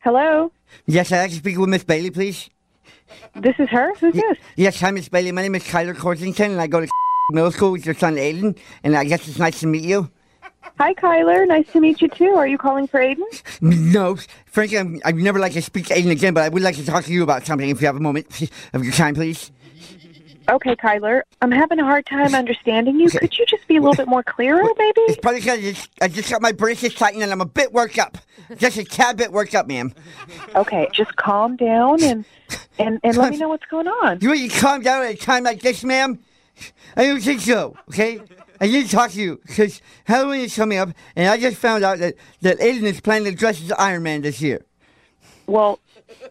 Hello? Yes, I'd like to speak with Miss Bailey, please. This is her? Who's this? Yes, hi, Miss Bailey. My name is Kyler Corsington, and I go to middle school with your son, Aiden, and I guess it's nice to meet you. Hi, Kyler. Nice to meet you, too. Are you calling for Aiden? No, frankly, I'd never like to speak to Aiden again, but I would like to talk to you about something if you have a moment of your time, please. Okay, Kyler. I'm having a hard time understanding you. Okay. Could you just be a little bit more clearer, maybe? It's probably because I just got my braces tightened and I'm a bit worked up. Just a tad bit worked up, ma'am. Okay, just calm down and let me know what's going on. You want you calm down at a time like this, ma'am? I don't think so, okay? I need to talk to you because Halloween is coming up, and I just found out that Aiden is planning to dress as Iron Man this year. Well,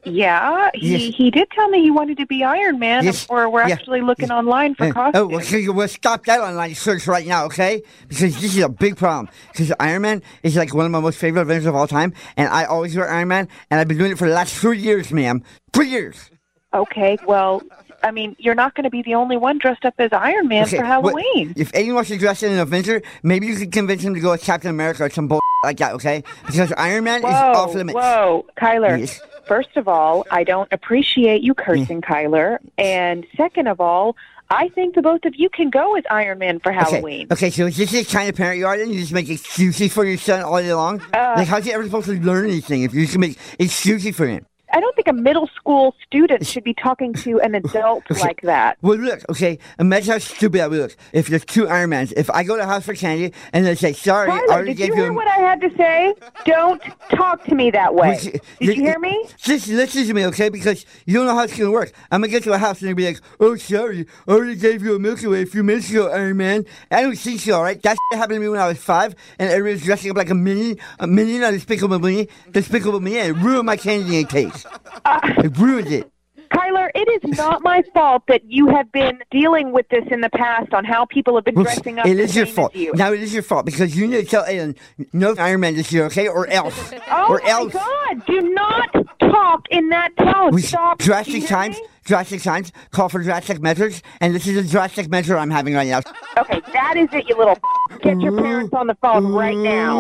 yeah, Yes. he did tell me he wanted to be Iron Man, Yes. or we're Yeah. actually looking online for Oh, costumes. well, so we'll stop that online search right now, okay? Because this is a big problem. Because Iron Man is like one of my most favorite Avengers of all time, and I always wear Iron Man, and I've been doing it for the last 3 years, ma'am. 3 years. Okay, well, I mean, you're not going to be the only one dressed up as Iron Man Okay, for Halloween. If anyone wants to dress as an Avenger, maybe you could convince him to go as Captain America or some bull like that, okay? Because Iron Man is off limits. Whoa, Kyler. Yes. First of all, I don't appreciate you cursing, Kyler. And second of all, I think the both of you can go as Iron Man for Halloween. Okay, so is this the kind of parent you are then? You just make excuses for your son all day long? Like, how's he ever supposed to learn anything if you just make excuses for him? I don't think a middle school student should be talking to an adult like that. Well, look, okay, imagine how stupid that would look if there's 2 Iron Mans. If I go to House for Candy and they say, sorry, I Tyler, already did gave you you hear what I had to say? Don't talk to me that way. Did you hear me? Just listen to me, okay? Because you don't know how it's going to work. I'm going to get to a house and they'll be like, oh, sorry, I already gave you a Milky Way a few minutes ago, Iron Man. I don't think so, all right? That happened to me when I was 5, and everybody was dressing up like a minion on Despicable Me, and it ruined my candy taste. It ruined it. Kyler, it is not my fault that you have been dealing with this in the past on how people have been dressing up It the is your same fault. as you. Now it is your fault because you need to tell Aiden no Iron Man this year, okay? Or else. Oh or my else. God! Do not talk in that tone. We Stop. drastic Do you hear times. me? Drastic times call for drastic measures, and this is a drastic measure I'm having right now. Okay, that is it, you little. Get your parents on the phone right now.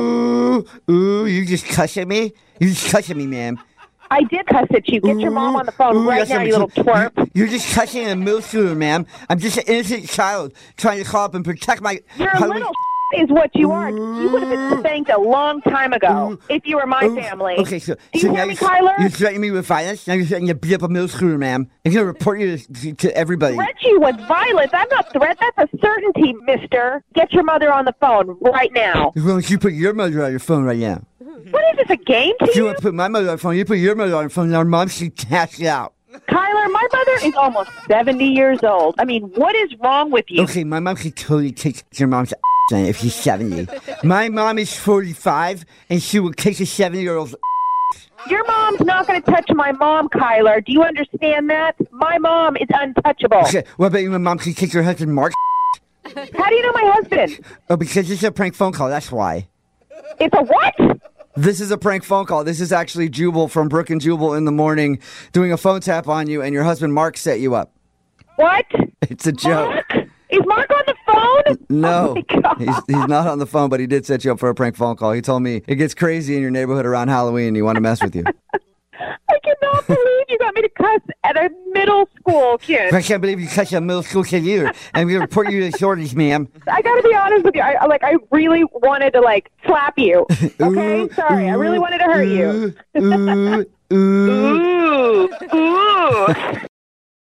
Ooh, you just cuss at me? You just cuss at me, ma'am. I did cuss at you. Get your mom on the phone right that's now, not you little true. twerp. You're just cussing at a middle schooler, ma'am. I'm just an innocent child trying to call up and protect my. You're a little is what you are. You would have been spanked a long time ago if you were my family. Okay, so Do you now hear me, Kyler? You're threatening me with violence. Now you're threatening to beat up a middle schooler, ma'am. I'm gonna report you to everybody. Threat you with violence. I'm not threat. That's a certainty, mister. Get your mother on the phone right now. Why don't you put your mother on your phone right now? What is this, a game to If you you? want to put my mother on the phone, you put your mother on the phone, and our mom should cash it out. Kyler, my mother is almost 70 years old. I mean, what is wrong with you? Okay, my mom could totally kick your mom's ass if she's 70. My mom is 45, and she will kick a 70-year-old's Your mom's not going to touch my mom, Kyler. Do you understand that? My mom is untouchable. Okay, what about you? My mom could kick your husband, Mark? How do you know my husband? Oh, because it's a prank phone call, that's why. It's a what? This is a prank phone call. This is actually Jubal from Brook and Jubal in the morning doing a phone tap on you, and your husband Mark set you up. What? It's a joke. Mark? Is Mark on the phone? No, Oh my God. he's not on the phone, but he did set you up for a prank phone call. He told me it gets crazy in your neighborhood around Halloween. You want to mess with you. I cannot believe you got me to cuss at a middle school kid. I can't believe you catch a middle school kid either. And we're going to report you to the authorities, ma'am. I got to be honest with you. I really wanted to, slap you. Okay? Sorry. I really wanted to hurt you. Ooh, ooh. Ooh. Ooh.